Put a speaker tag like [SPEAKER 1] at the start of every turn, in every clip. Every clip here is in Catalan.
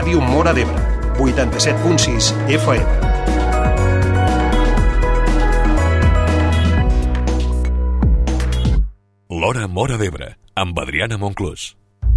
[SPEAKER 1] Ràdio Móra d'Ebre, 87.6 FM.
[SPEAKER 2] L'Hora Móra d'Ebre, amb Adriana Monclús.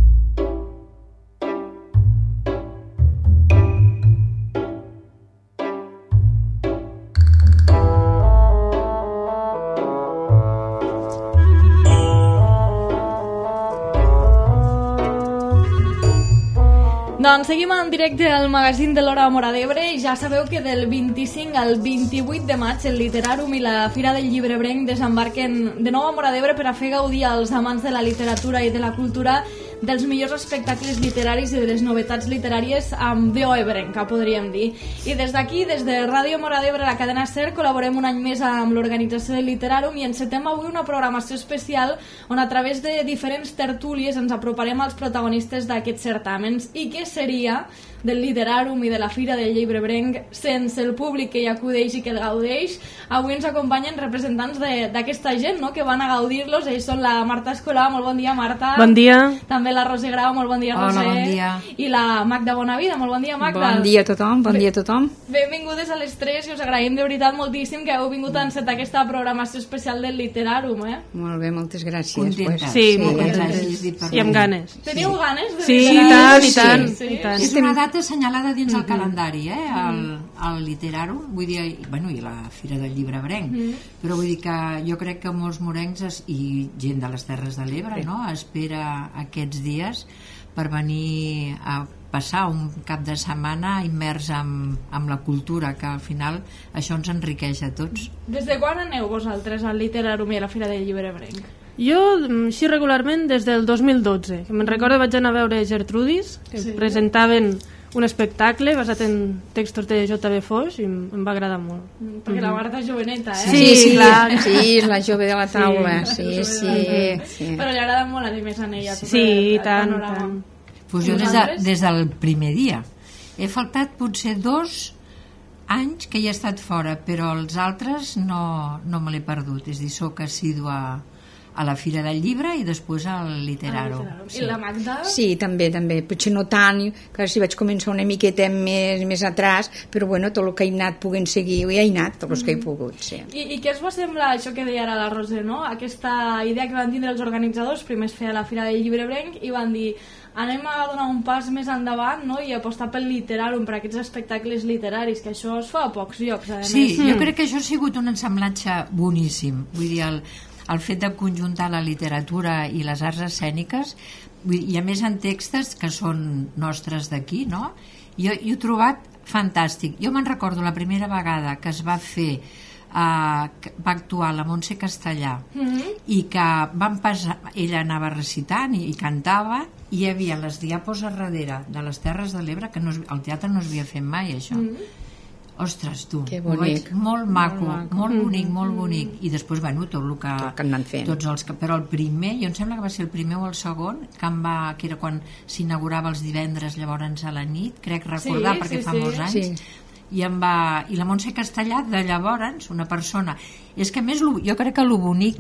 [SPEAKER 3] Doncs seguim en directe al magazín de l'Hora Móra d'Ebre i ja sabeu que del 25 al 28 de maig el Literàrum i la Fira del Llibrebrenc desembarquen de nou a Móra d'Ebre per a fer gaudir als amants de la literatura i de la cultura dels millors espectacles literaris i de les novetats literàries amb veu ebrenca, podríem dir. I des d'aquí, des de Ràdio Móra d'Ebre, la cadena SER, col·laborem un any més amb l'organització del Literàrum i encetem avui una programació especial on a través de diferents tertúlies ens aproparem als protagonistes d'aquests certàmens. I què seria del Literàrum i de la Fira del Llibrebrenc sense el públic que hi acudeix i que el gaudeix? Avui ens acompanyen representants d'aquesta gent, no?, que van a gaudir-los. Ells són la Marta Escolà. Molt bon dia, Marta.
[SPEAKER 4] Bon dia.
[SPEAKER 3] També la Roser Grau. Molt bon dia, Roser.
[SPEAKER 5] Hola, bon dia.
[SPEAKER 3] I la Magda Bonavida. Molt bon dia, Magda.
[SPEAKER 5] Bon dia a tothom, bon dia a tothom.
[SPEAKER 3] Benvingudes a les tres i us agraïm de veritat moltíssim que heu vingut a encetar aquesta programació especial del Literàrum, eh?
[SPEAKER 5] Molt bé, moltes gràcies.
[SPEAKER 3] Contentes.
[SPEAKER 4] Sí, molt contentes. I amb ganes.
[SPEAKER 3] Teniu ganes de
[SPEAKER 4] Sí, i tant.
[SPEAKER 6] És una data assenyalada dins el calendari, el Literàrum, vull dir, bueno, i la Fira del Llibrebrenc, però vull dir que jo crec que molts morencs i gent de les Terres de l'Ebre, no?, espera aquests dies per venir a passar un cap de setmana immers amb la cultura, que al final això ens enriqueix a tots.
[SPEAKER 3] Des de quan aneu vosaltres al Literàrum i a la Fira del Llibrebrenc?
[SPEAKER 4] Jo, així regularment, des del 2012, que me'n recordo vaig anar a veure Gertrudis, que presentaven un espectacle basat en textos de J.B. Foix i em va agradar molt.
[SPEAKER 3] Perquè la Marta és joveneta, eh?
[SPEAKER 5] Sí, clar. Sí, és la jove de la taula. Sí.
[SPEAKER 3] Però li agrada molt, a més, a ella.
[SPEAKER 4] Sí, tant.
[SPEAKER 6] Pues jo des del primer dia. He faltat potser 2 anys que hi he estat fora, però els altres no me l'he perdut. És a dir, soc assídua a la Fira del Llibre i després al Literàrum.
[SPEAKER 3] I la Magda?
[SPEAKER 5] Sí, també. Potser no tant, que si vaig començar una miqueta més atrás, però bueno, tot el que he anat puguent seguir, he anat, tots els que he pogut, sí.
[SPEAKER 3] I què us va semblar això que deia ara la Roser, no? Aquesta idea que van tindre els organitzadors, primer es feia la Fira del Llibrebrenc i van dir anem a donar un pas més endavant, no?, i apostar pel Literàrum, per aquests espectacles literaris, que això es fa a pocs llocs, a més.
[SPEAKER 6] Sí, jo crec que això ha sigut un ensamblatge boníssim. Vull dir, el fet de conjuntar la literatura i les arts escèniques, i a més en textos que són nostres d'aquí, no? Jo he trobat fantàstic. Jo me'n recordo la primera vegada que es va fer va actuar la Montse Castellà i que van passar, ella anava recitant i cantava, i hi havia les diapos a darrere de les Terres de l'Ebre, que al teatre no es havia fet mai això. Ostres, tu, molt maco, molt bonic. I després, bueno, tot el que
[SPEAKER 5] anant fent.
[SPEAKER 6] Però el primer, jo em sembla que va ser el primer o el segon, que era quan s'inaugurava els divendres, llavors a la nit, crec recordar, perquè fa molts anys. I la Montse Castellà, de llavors, una persona... És que a més, jo crec que el bonic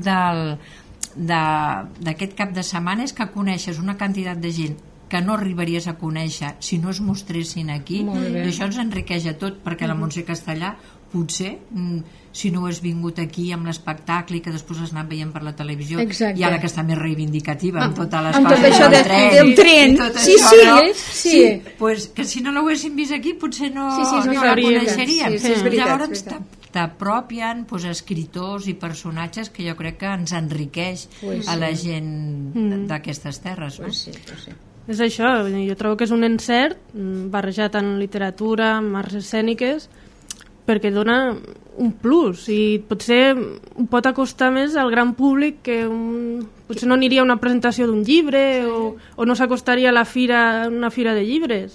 [SPEAKER 6] d'aquest cap de setmana és que coneixes una quantitat de gent que no arribaries a conèixer si no es mostressin aquí, i això ens enriqueix a tot, perquè la Montse Castellà potser, si no hagués vingut aquí amb l'espectacle i que després has anat veient per la televisió, i ara que està més reivindicativa amb totes les coses
[SPEAKER 5] del tren, sí,
[SPEAKER 6] pues que si no l'haguessin vist aquí potser no la coneixerien. Llavors t'apropien escriptors i personatges que jo crec que ens enriqueix a la gent d'aquestes terres.
[SPEAKER 4] És això, jo trobo que és un encert barrejat en literatura, amb arts escèniques, perquè dona un plus i potser pot acostar més al gran públic que potser no aniria a una presentació d'un llibre o no s'acostaria a una fira de llibres,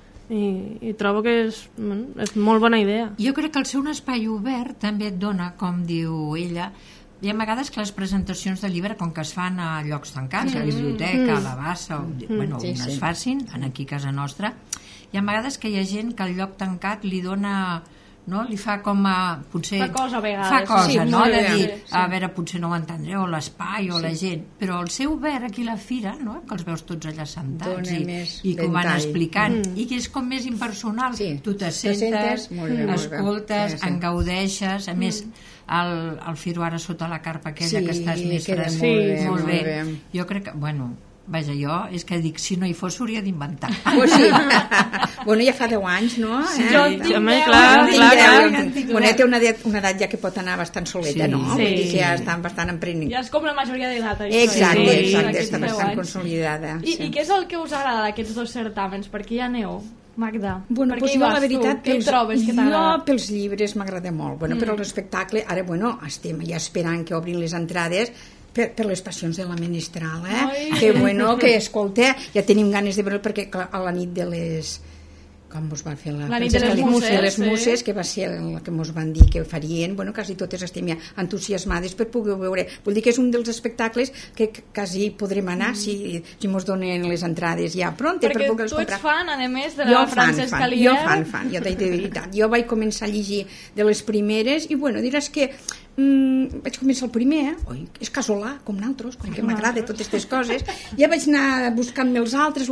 [SPEAKER 4] i trobo que és molt bona idea.
[SPEAKER 6] Jo crec que el ser un espai obert també et dona, com diu ella, hi ha vegades que les presentacions de llibre, com que es fan a llocs tancats, a la biblioteca, a la bassa, on es facin, aquí a casa nostra, hi ha vegades que hi ha gent que el lloc tancat li dona no? Li fa com a... potser...
[SPEAKER 3] Fa cosa a vegades.
[SPEAKER 6] Fa cosa,
[SPEAKER 5] Sí,
[SPEAKER 6] no?
[SPEAKER 5] molt
[SPEAKER 6] De
[SPEAKER 5] bé.
[SPEAKER 6] dir, a veure, potser no ho entendreu, l'espai o la gent, però el seu ver aquí a la fira, no? Que els veus tots allà sentats
[SPEAKER 5] Dona més
[SPEAKER 6] i que ho van
[SPEAKER 5] ventall.
[SPEAKER 6] explicant, i que és com més impersonal.
[SPEAKER 5] Sí.
[SPEAKER 6] Tu te
[SPEAKER 5] Te
[SPEAKER 6] sentes,
[SPEAKER 5] sentes, molt bé, molt bé.
[SPEAKER 6] escoltes,
[SPEAKER 5] Sí, sí.
[SPEAKER 6] en gaudeixes, a més, el fer-ho ara sota la carpa aquella
[SPEAKER 5] Sí,
[SPEAKER 6] que estàs més
[SPEAKER 5] queda
[SPEAKER 6] fresca.
[SPEAKER 5] molt bé,
[SPEAKER 6] molt
[SPEAKER 5] molt
[SPEAKER 6] bé.
[SPEAKER 5] bé.
[SPEAKER 6] Jo crec que, bueno, vaja, jo és que dic, si no hi fos s'hauria d'inventar.
[SPEAKER 5] Pues sí. Bueno, ja fa 10 anys, no?
[SPEAKER 6] Sí,
[SPEAKER 3] Jo en tinc
[SPEAKER 4] home,
[SPEAKER 3] 10,
[SPEAKER 4] clar,
[SPEAKER 3] jo en tinc
[SPEAKER 4] clar,
[SPEAKER 3] 10,
[SPEAKER 4] clar.
[SPEAKER 3] jo en tinc
[SPEAKER 5] Bueno,
[SPEAKER 3] 10.
[SPEAKER 5] té una edat ja que pot anar bastant soleta,
[SPEAKER 6] Sí.
[SPEAKER 5] no?
[SPEAKER 4] Sí.
[SPEAKER 5] Vull dir que ja està bastant emprenent.
[SPEAKER 3] Ja és com la majoria d'edat. això.
[SPEAKER 5] Exacte,
[SPEAKER 4] Sí,
[SPEAKER 5] exacte,
[SPEAKER 3] Aquests
[SPEAKER 5] està
[SPEAKER 3] 10
[SPEAKER 5] bastant
[SPEAKER 3] anys.
[SPEAKER 5] consolidada.
[SPEAKER 3] I què és el que us agrada d'aquests dos certàmens? Per què hi aneu, Magda?
[SPEAKER 5] Bueno,
[SPEAKER 3] per
[SPEAKER 5] doncs
[SPEAKER 3] què hi
[SPEAKER 5] jo,
[SPEAKER 3] vas
[SPEAKER 5] la veritat,
[SPEAKER 3] tu? Què hi trobes que t'agrada?
[SPEAKER 5] jo pels llibres m'agrada molt, bueno, però l'espectacle, ara, bueno, estem ja esperant que obrin les entrades per les passions de la menestral,
[SPEAKER 3] Ai.
[SPEAKER 5] que bueno, que escolta, ja tenim ganes de veure perquè clar, a la nit de les... com us va fer
[SPEAKER 3] La nit de les
[SPEAKER 5] Francesca
[SPEAKER 3] Muses,
[SPEAKER 5] de les
[SPEAKER 3] sí.
[SPEAKER 5] Muses, que va ser el que ens van dir que farien, bueno, quasi totes estem ja entusiasmades per poder veure. Vull dir que és un dels espectacles que quasi podrem anar si ens donen les entrades ja pront per
[SPEAKER 3] Perquè
[SPEAKER 5] poder-les
[SPEAKER 3] tu ets
[SPEAKER 5] comprar.
[SPEAKER 3] fan, a més, de la Francesca
[SPEAKER 5] Jo
[SPEAKER 3] Lier.
[SPEAKER 5] fan, jo t'he de dir veritat. Jo vaig començar a llegir de les primeres i, bueno, diràs que vaig començar el primer, és casolà, com nosaltres, com que m'agrada totes aquestes coses. Ja vaig anar buscant-me els altres,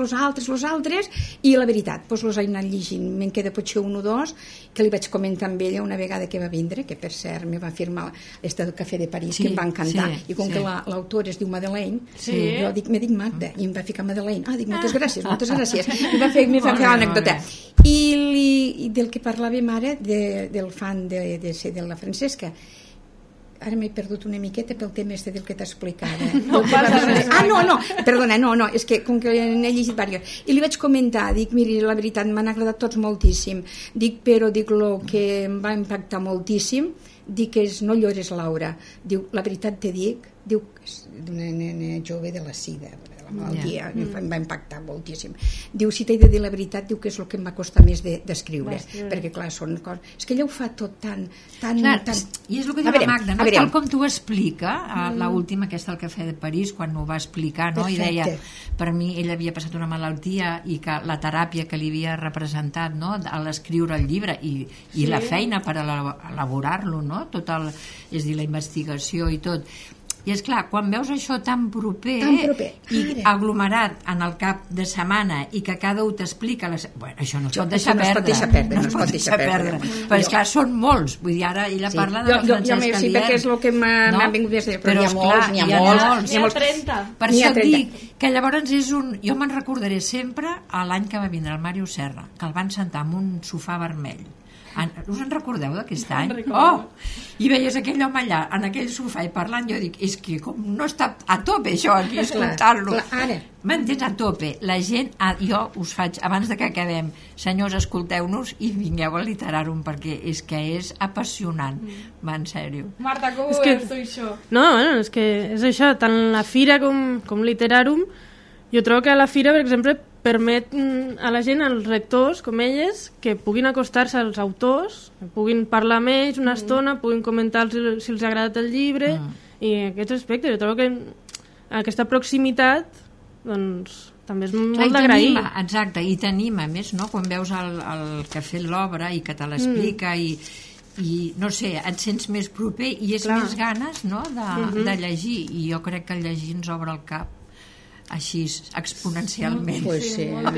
[SPEAKER 5] i la veritat, doncs los he anat llegint. Me'n queda potser un o dos, que li vaig comentar amb ella una vegada que va vindre, que per cert me va firmar l'esta del Cafè de París,
[SPEAKER 6] Sí,
[SPEAKER 5] que em va encantar.
[SPEAKER 6] sí,
[SPEAKER 5] I com
[SPEAKER 6] sí.
[SPEAKER 5] que l'autora es diu Madeleine,
[SPEAKER 3] Sí.
[SPEAKER 5] jo me dic Magda, i em va ficar Madeleine. Dic, moltes gràcies. I me va fer l'anècdota. I del que parlàvem ara, del fan de la Francesca, ara m'he perdut una miqueta pel tema del que t'explicava.
[SPEAKER 3] No passa res.
[SPEAKER 5] Perdona, és que com que n'he llegit diversos. I li vaig comentar, dic, miri, la veritat, m'han agradat tots moltíssim. Dic, però el que em va impactar moltíssim, dic, és no llores, Laura. Diu, la veritat te dic, diu, és d'una nena jove de la sida, malaltia, em va impactar moltíssim. Diu, si t'he de dir la veritat, diu que és el que em va costar més d'escriure, perquè clar, són coses... És que ella ho fa tot tan...
[SPEAKER 6] Clar, i és el que diu la Magda, no? Tal com t'ho explica, l'última aquesta del Cafè de París, quan ho va explicar, no? I deia, per mi ella havia passat una malaltia i que la teràpia que li havia representat, no? A l'escriure el llibre i la feina per elaborar-lo, no? És a dir, la investigació i tot. I és clar, quan veus això tan proper i aglomerat en el cap de setmana i que cada un t'explica bueno, això no es pot deixar perdre, no es pot deixar perdre, però és clar, són molts, vull dir, ara ella parla de la Francesca Lier,
[SPEAKER 5] sí, perquè és el que m'ha vingut des de...
[SPEAKER 6] però n'hi ha molts,
[SPEAKER 3] n'hi ha 30.
[SPEAKER 6] per això et dic que llavors és jo me'n recordaré sempre a l'any que va vindre el Màrius Serra, que el van sentar en un sofà vermell. Us en recordeu d'aquest any? I veies aquell home allà en aquell sofà i parlant, jo dic, és que com no està a tope això aquí, escoltar-lo. M'entens? A tope. La gent, jo us faig, abans de que acabem, senyors, escolteu-nos i vingueu a Literarum, perquè és que és apassionant. Va, en sèrio.
[SPEAKER 3] Marta, com ho veus tu això?
[SPEAKER 4] No, bueno, és que és això, tant la Fira com Literarum, jo trobo que a la Fira, per exemple, permet a la gent, als rectors com elles, que puguin acostar-se als autors, que puguin parlar amb ells una estona, puguin comentar si els ha agradat el llibre i aquests aspectes. Jo trobo que aquesta proximitat doncs també és molt d'agrair.
[SPEAKER 6] Exacte, i t'anima més, no? Quan veus el que ha fet l'obra i que te l'explica i no sé, et sents més proper i és més ganes, no?, de llegir, i jo crec que el llegir ens obre el cap així exponencialment.
[SPEAKER 5] Sí.
[SPEAKER 3] A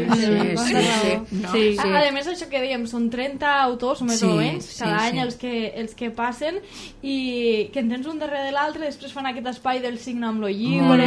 [SPEAKER 3] més, això que dèiem, són 30 autors més o menys cada any els que passen i que en tens un darrere de l'altre, després fan aquest espai del signe amb el llibre.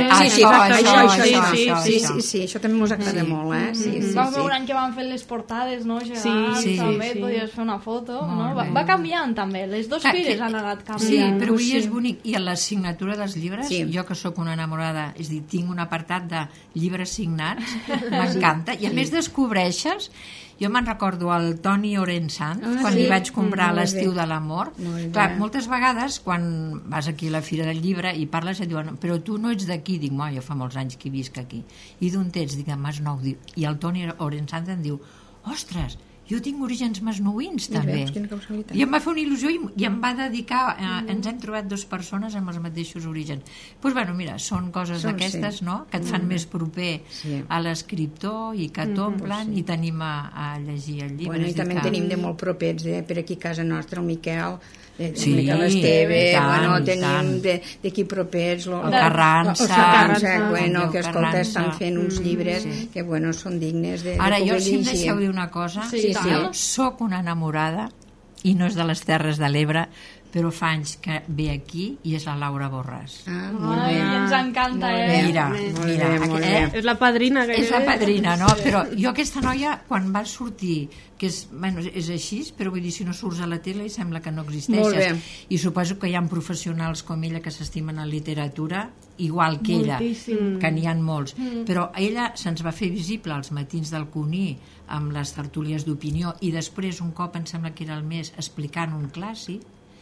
[SPEAKER 5] Sí, això també ens agrada molt.
[SPEAKER 3] Vam fer un any que van fer les portades, no? Gegants, també podies fer una foto, no? Va canviant també, les dues fires han anat canviant.
[SPEAKER 6] Sí, però avui és bonic, i a la signatura dels llibres, jo que sóc una enamorada, és a dir, tinc un apartat de llibres signats, m'encanta, i a més descobreixes, jo me'n recordo el Toni Orensant, quan li vaig comprar l'Estiu de l'amor. Clar, moltes vegades quan vas aquí a la Fira del Llibre i parles et diuen, però tu no ets d'aquí, dic, jo fa molts anys que visc aquí, i d'on ets? Dic, a Masnou, i el Toni Orensant em diu, ostres, jo tinc orígens masnouins també.
[SPEAKER 5] Veus, quina casualitat.
[SPEAKER 6] I em va fer una il·lusió i em va dedicar, ens hem trobat 2 persones amb els mateixos orígens. Doncs bueno, mira, són coses d'aquestes, no?, que et fan més proper a l'escriptor i que t'omplen i t'anim a llegir el llibre.
[SPEAKER 5] Bueno, i també en tenim de molt propets, per aquí a casa nostra, el Miquel, el
[SPEAKER 6] Sí,
[SPEAKER 5] Miquel Esteve,
[SPEAKER 6] tant,
[SPEAKER 5] bueno,
[SPEAKER 6] tant.
[SPEAKER 5] tenim d'aquí propets,
[SPEAKER 6] El Carranza,
[SPEAKER 5] bueno,
[SPEAKER 6] el
[SPEAKER 5] que escolta,
[SPEAKER 6] Carranza.
[SPEAKER 5] estan fent uns llibres que, bueno, són dignes de
[SPEAKER 6] Ara, jo,
[SPEAKER 5] poder
[SPEAKER 6] si em
[SPEAKER 5] llegir.
[SPEAKER 6] deixeu dir una cosa,
[SPEAKER 3] Sí,
[SPEAKER 6] jo sóc una enamorada, i no és de les Terres de l'Ebre, però fa anys que ve aquí i és la Laura Borràs.
[SPEAKER 5] Ah, molt
[SPEAKER 3] Ai,
[SPEAKER 5] bé.
[SPEAKER 3] ens encanta,
[SPEAKER 5] Molt bé.
[SPEAKER 6] Mira,
[SPEAKER 5] Molt
[SPEAKER 6] mira,
[SPEAKER 5] bé, molt bé.
[SPEAKER 4] És la padrina.
[SPEAKER 6] és la padrina, no? Però jo aquesta noia, quan va sortir, que és, bueno, és així, però vull dir, si no surts a la tele sembla que no existeixes.
[SPEAKER 5] Molt bé.
[SPEAKER 6] I suposo que hi ha professionals com ella que s'estimen la literatura, igual que ella, que n'hi ha molts. Però ella se'ns va fer visible als matins del Cuní amb les tertúlies d'opinió i després, un cop, em sembla que era el mes, explicant un clàssic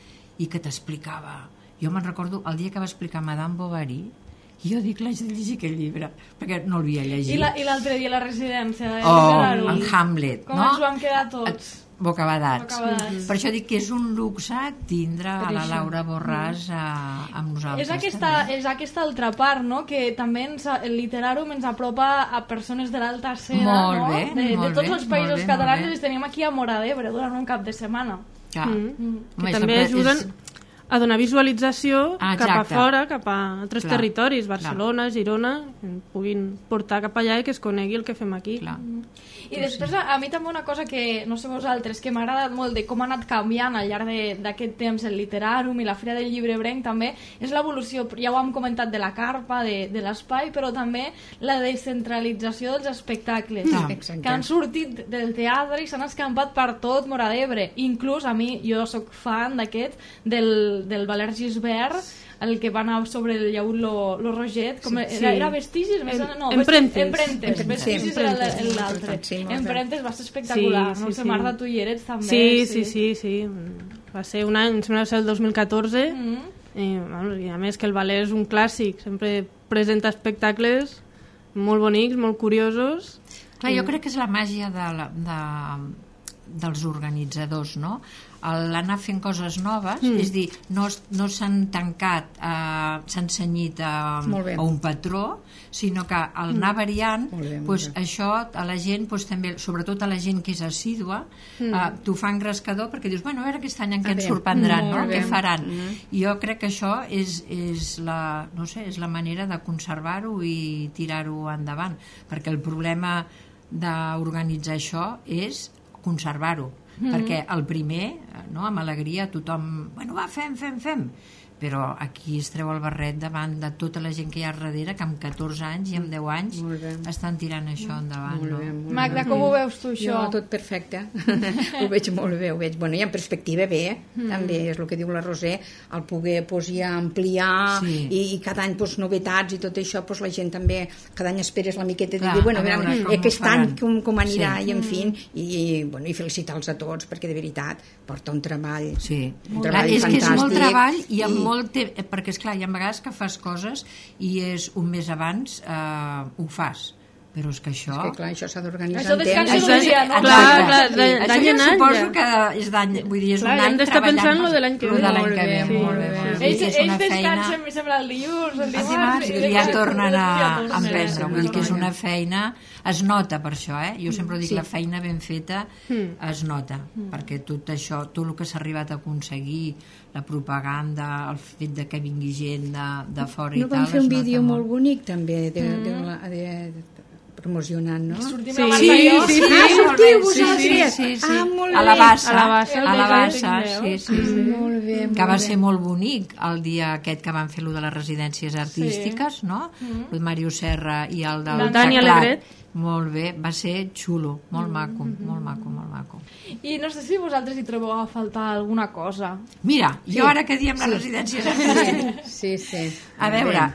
[SPEAKER 6] i que t'explicava. Jo me'n recordo el dia que va explicar Madame Bovary, i jo dic, l'haig de llegir aquest llibre, perquè no l'havia llegit.
[SPEAKER 3] I l'altre dia a la residència de
[SPEAKER 6] Oh,
[SPEAKER 3] Literàrum.
[SPEAKER 6] el Hamlet,
[SPEAKER 3] Com
[SPEAKER 6] no?
[SPEAKER 3] ens vam quedar tots?
[SPEAKER 6] Bocabadats.
[SPEAKER 3] Bocabadats.
[SPEAKER 6] Per això dic que és un luxe tindre a la Laura Borràs amb nosaltres.
[SPEAKER 3] És aquesta altra part, no?, que també el Literàrum ens apropa a persones de l'alta escena,
[SPEAKER 6] Molt
[SPEAKER 3] no?,
[SPEAKER 6] bé,
[SPEAKER 3] de
[SPEAKER 6] molt
[SPEAKER 3] tots
[SPEAKER 6] bé,
[SPEAKER 3] els països
[SPEAKER 6] molt bé,
[SPEAKER 3] catalans,
[SPEAKER 6] molt bé.
[SPEAKER 3] i els tenim aquí a Móra d'Ebre durant un cap de setmana.
[SPEAKER 6] Clar.
[SPEAKER 4] Que també ajuden a donar visualització cap a
[SPEAKER 6] Exacte.
[SPEAKER 4] fora, cap a altres
[SPEAKER 6] Clar.
[SPEAKER 4] territoris, Barcelona, Girona, que puguin portar cap allà i que es conegui el que fem aquí.
[SPEAKER 6] Clar.
[SPEAKER 3] I després a mi també una cosa que, no sé vosaltres, que m'ha agradat molt de com ha anat canviant al llarg d'aquest temps el Literàrum i la Fira del Llibre Ebrenc també, és l'evolució, ja ho hem comentat, de la carpa, de l'espai, però també la descentralització dels espectacles,
[SPEAKER 5] Exacte.
[SPEAKER 3] que han sortit del teatre i s'han escampat per tot Móra d'Ebre. Inclús a mi, jo sóc fan d'aquest, del Valère Gisbert, el que va anar sobre el llaüt lo Roget, com era Vestigis? No, Emprentes. Vestigis era l'altre. Emprentes va ser espectacular. No sé, Marta, tu hi eres també.
[SPEAKER 4] Sí. Va ser un any, sembla que va ser el 2014, i a més que el Valer és un clàssic, sempre presenta espectacles molt bonics, molt curiosos.
[SPEAKER 6] Clar, jo crec que és la màgia dels organitzadors, no? L'anar fent coses noves, és dir, no s'han tancat, s'han cenyit a un patró, sinó que al anar variant, això a la gent, també, sobretot a la gent que és assídua, t'ho fa engrescador perquè dius, bueno, a veure aquest any en què ens sorprendran, no? Què faran? Jo crec que això és la manera de conservar-ho i tirar-ho endavant, perquè el problema d'organitzar això és conservar-ho, perquè el primer, no, amb alegria tothom, bueno, va, fem, però aquí es treu el barret davant de tota la gent que hi ha darrere, que amb 14 anys i amb 10 anys estan tirant això endavant.
[SPEAKER 3] Magda, com ho veus tu, això?
[SPEAKER 5] Jo, tot perfecte. Ho veig molt bé, ho veig. Bueno, i en perspectiva bé, també és el que diu la Roser, el poder ja ampliar i cada any novetats i tot això, la gent també cada any esperes la miqueta de dir, bueno, aquest any com anirà, i en fi, i felicitar-los a tots, perquè de veritat porta un treball fantàstic.
[SPEAKER 6] És que és molt treball i amb molt temps, perquè esclar, hi ha vegades que fas coses i és un mes abans ho fas, però és que això...
[SPEAKER 5] És que clar, això s'ha d'organitzar
[SPEAKER 3] en temps. Això descansa un dia, no?
[SPEAKER 4] Clar, d'any en any.
[SPEAKER 6] Suposo que és d'any, vull dir, és un any treballant.
[SPEAKER 4] Hem d'estar pensant lo de l'any que ve.
[SPEAKER 6] Molt bé.
[SPEAKER 3] Ells descansen, em sembla, el dimarts,
[SPEAKER 6] i ja tornen a emprendre. Vull dir que és una feina... Es nota per això, Jo sempre dic la feina ben feta es nota, perquè tot això, tot el que s'ha arribat a aconseguir, la propaganda, el fet de que vingui gent de fora i tal...
[SPEAKER 5] No vam fer un vídeo molt bonic també promocionant, no?
[SPEAKER 3] Sortim la Marta i jo.
[SPEAKER 5] Sortiu vosaltres!
[SPEAKER 6] Sí.
[SPEAKER 5] Molt bé.
[SPEAKER 6] A la Bassa, sí.
[SPEAKER 5] Molt bé.
[SPEAKER 6] Que va ser molt bonic el dia aquest que van fer lo de les residències artístiques, no? El de Mario Serra i el del
[SPEAKER 4] Dani Alegret.
[SPEAKER 6] Molt bé, va ser xulo, molt maco.
[SPEAKER 3] I no sé si vosaltres hi trobeu a faltar alguna cosa.
[SPEAKER 6] Mira, jo ara que diem les residències artístiques...
[SPEAKER 5] Sí.
[SPEAKER 6] A veure,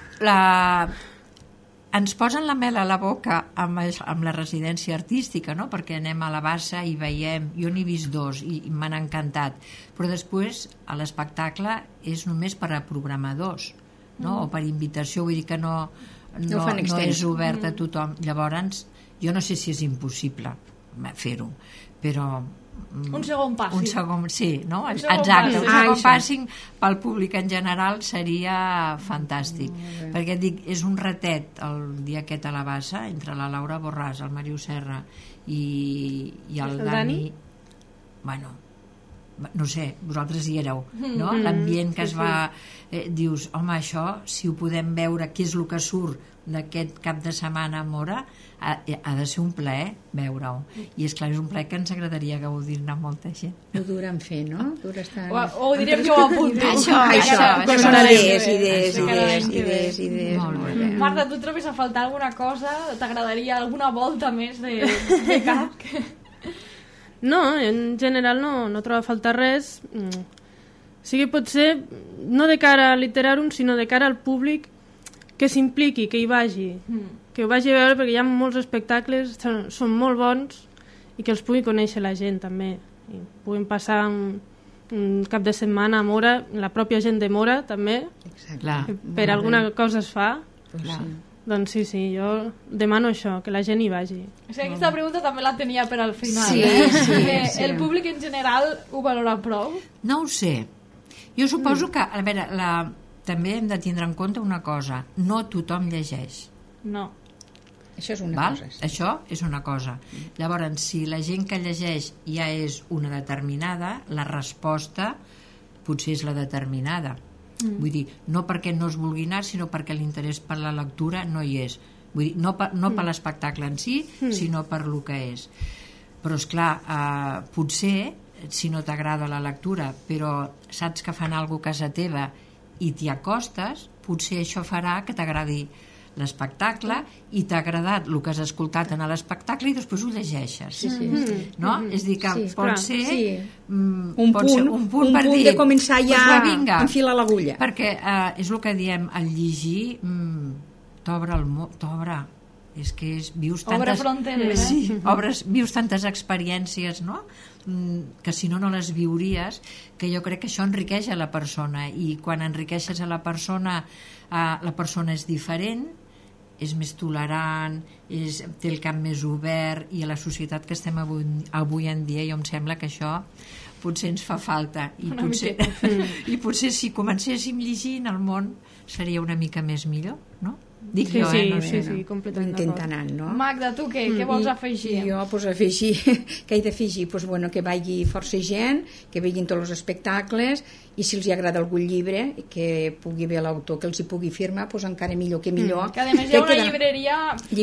[SPEAKER 6] ens posen la mel a la boca amb la residència artística, no? Perquè anem a la Bassa i veiem, jo n'he vist 2 i m'han encantat, però després a l'espectacle és només per a programadors, no? O per invitació, vull dir que no és obert a tothom. Llavors jo no sé si és impossible fer-ho, però
[SPEAKER 3] un segon passing.
[SPEAKER 6] un segon, sí, no?
[SPEAKER 3] Un segon
[SPEAKER 6] Exacte, un
[SPEAKER 3] passing.
[SPEAKER 6] segon passing pel públic en general seria fantàstic, perquè et dic, és un ratet el dia aquest a la Bassa entre la Laura Borràs, el Màrius Serra i el Dani. Bueno, no sé, vosaltres hi éreu, no? L'ambient que es va... dius, home, això, si ho podem veure, què és el que surt d'aquest cap de setmana a Móra, ha de ser un plaer veure-ho. I és clar, és un plaer que ens agradaria gaudir-ne molta gent.
[SPEAKER 5] Ho dura en fer, no? Dura estar...
[SPEAKER 3] O diríem que ho apunto.
[SPEAKER 5] Idees.
[SPEAKER 6] Molt bé.
[SPEAKER 3] Marta, tu trobes a faltar alguna cosa? T'agradaria alguna volta més de cap?
[SPEAKER 4] No, en general no trobo a faltar res. O sigui, potser no de cara a Literàrum, sinó de cara al públic, que s'impliqui, que hi vagi, que ho vagi a veure, perquè hi ha molts espectacles, són molt bons, i que els pugui conèixer la gent també. I puguin passar un cap de setmana a Móra, la pròpia gent de Móra també, per alguna cosa es fa. Doncs sí, jo demano això, que la gent hi vagi.
[SPEAKER 3] O sigui, aquesta pregunta també la tenia per al final.
[SPEAKER 6] Sí.
[SPEAKER 3] El públic en general ho valora prou?
[SPEAKER 6] No ho sé. Jo suposo que, a veure, també hem de tindre en compte una cosa. No tothom llegeix.
[SPEAKER 3] No.
[SPEAKER 5] Això és una cosa.
[SPEAKER 6] Això és una cosa. Llavors, si la gent que llegeix ja és una determinada, la resposta potser és la determinada. Vull dir, no perquè no es vulgui anar, sinó perquè l'interès per la lectura no hi és. Vull dir, no per l'espectacle en si, sinó per lo que és. Però, esclar, potser, si no t'agrada la lectura, però saps que fan alguna cosa a casa teva i t'hi acostes, potser això farà que t'agradi l'espectacle i t'ha agradat el que has escoltat en l'espectacle i després ho llegeixes. No? És dir, que pot ser
[SPEAKER 5] un punt de començar ja a enfilar l'agulla.
[SPEAKER 6] Perquè és el que diem, el llegir t'obre el món, és que vius tantes...
[SPEAKER 3] Obre fronteres,
[SPEAKER 6] Sí, vius tantes experiències, no? Que si no les viuries, que jo crec que això enriqueix a la persona, i quan enriqueixes a la persona és diferent, és més tolerant, té el camp més obert, i a la societat que estem avui en dia jo em sembla que això potser ens fa falta, i potser si comencéssim llegint el món seria una mica més millor, no? Dic jo, no sé.
[SPEAKER 4] Sí, completament
[SPEAKER 5] d'acord. No?
[SPEAKER 3] Magda, tu què vols afegir?
[SPEAKER 5] Jo, afegir, què he d'afegir? Que vagi força gent, que vegin tots els espectacles, i si els hi agrada algun llibre, que pugui ver l'autor, que els hi pugui firmar, encara millor que millor.
[SPEAKER 3] Que a més hi ha una llibreria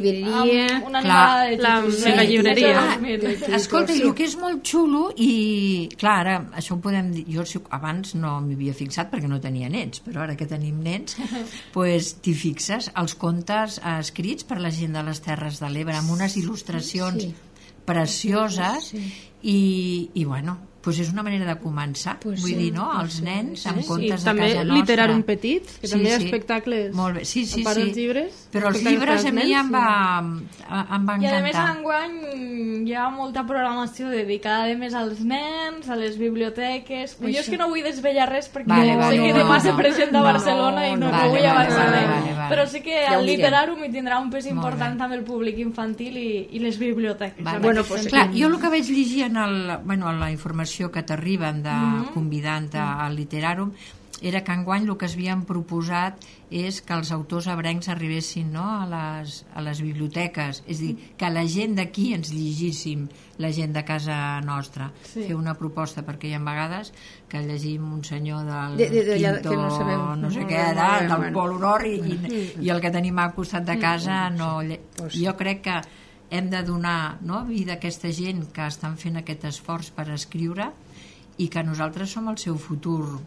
[SPEAKER 3] amb una animada de títols.
[SPEAKER 4] La llibreria.
[SPEAKER 6] Escolta, i el que és molt xulo, i clar, ara això ho podem dir, jo abans no m'hi havia fixat perquè no tenia nens, però ara que tenim nens, t'hi fixes, els contes escrits per la gent de les Terres de l'Ebre, amb unes il·lustracions precioses, i bueno, és una manera de començar, vull dir, no? Els nens amb contes de casa nostra.
[SPEAKER 4] També Literàrum Petit, que també hi ha espectacles a part dels llibres.
[SPEAKER 6] Però els llibres a mi em va encantar.
[SPEAKER 3] I a més enguany hi ha molta programació dedicada més als nens, a les biblioteques. Jo és que no vull desvetllar res perquè sé que demà se presenta a Barcelona i no vull avançar res. Però sí que al Literàrum hi tindrà un pes important també el públic infantil i les biblioteques.
[SPEAKER 6] Clar, jo el que vaig llegir en la informació que t'arriben de convidant al Literàrum era que enguany el que s'havien proposat és que els autors ebrencs arribessin, no, a les biblioteques, és a dir, que la gent d'aquí ens llegíssim, la gent de casa nostra, fer una proposta, perquè hi ha vegades que llegim un senyor del Quinto, no sé què, del Pol Honor, i el que tenim al costat de casa no... Jo crec que hem de donar vida a aquesta gent que estan fent aquest esforç per escriure, i que nosaltres som el seu futur,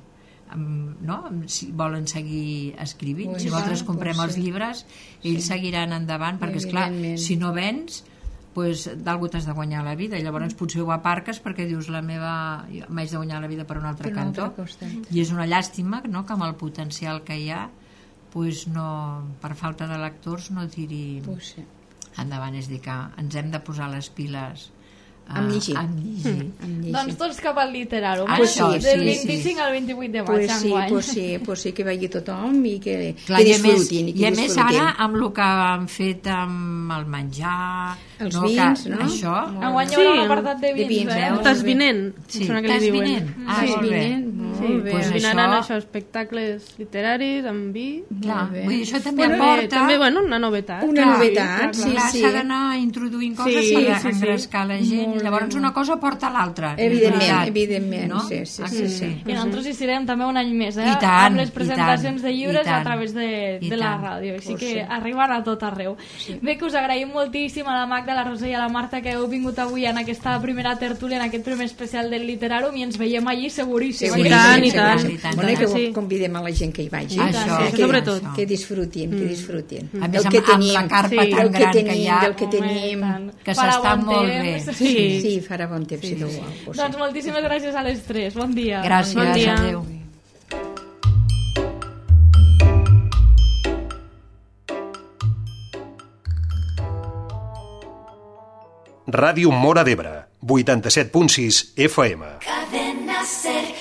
[SPEAKER 6] no? Si volen seguir escrivint, si nosaltres comprem els llibres, ells seguiran endavant, perquè esclar, si no vens, d'algú t'has de guanyar la vida, i llavors potser ho aparques perquè dius m'haig de guanyar la vida per un altre cantó, i és una llàstima que amb el potencial que hi ha, per falta de lectors no tiri endavant. És dir, que ens hem de posar les piles
[SPEAKER 5] Amb llegir.
[SPEAKER 3] Doncs tots cap al Literàrum.
[SPEAKER 6] Això,
[SPEAKER 3] Del
[SPEAKER 6] sí,
[SPEAKER 3] 25 al 28 de maig, enguany.
[SPEAKER 5] Pues sí, que vagi tothom i que
[SPEAKER 6] disfrutin.
[SPEAKER 5] I
[SPEAKER 6] a més ara, amb el que han fet amb el menjar...
[SPEAKER 5] Els vins, no?
[SPEAKER 6] Això...
[SPEAKER 3] Enguany hi haurà un apartat de vins,
[SPEAKER 4] Estàs vinent, sembla que li diuen.
[SPEAKER 6] Molt bé.
[SPEAKER 4] Pues vinaran això, espectacles literaris amb vi.
[SPEAKER 6] Clar, vull dir, això també aporta...
[SPEAKER 4] També, una novetat.
[SPEAKER 5] Una novetat, sí.
[SPEAKER 6] S'ha d'anar introduint coses per engrescar la gent, i llavors una cosa porta l'altra.
[SPEAKER 5] Evidentment, sí.
[SPEAKER 3] I nosaltres hi serem també un any més,
[SPEAKER 6] amb
[SPEAKER 3] les presentacions de llibres a través de la ràdio, així que arriben a tot arreu. Bé, que us agraïm moltíssim a la Magda, a la Rosa i a la Marta que heu vingut avui en aquesta primera tertúlia, en aquest primer especial del Literàrum, i ens veiem allí seguríssim.
[SPEAKER 4] I tant.
[SPEAKER 5] Bueno, que convidem a la gent que hi vagi.
[SPEAKER 4] Sobretot.
[SPEAKER 5] Que disfrutin.
[SPEAKER 6] A més, amb la carpa tan gran que hi ha,
[SPEAKER 5] que tenim,
[SPEAKER 6] que s'està molt bé.
[SPEAKER 5] Sí, farà bon temps.
[SPEAKER 3] Doncs moltíssimes gràcies a les tres. Bon dia.
[SPEAKER 6] Gràcies, adéu.
[SPEAKER 1] Ràdio Móra d'Ebre, 87.6 FM.
[SPEAKER 7] Cadena Ser.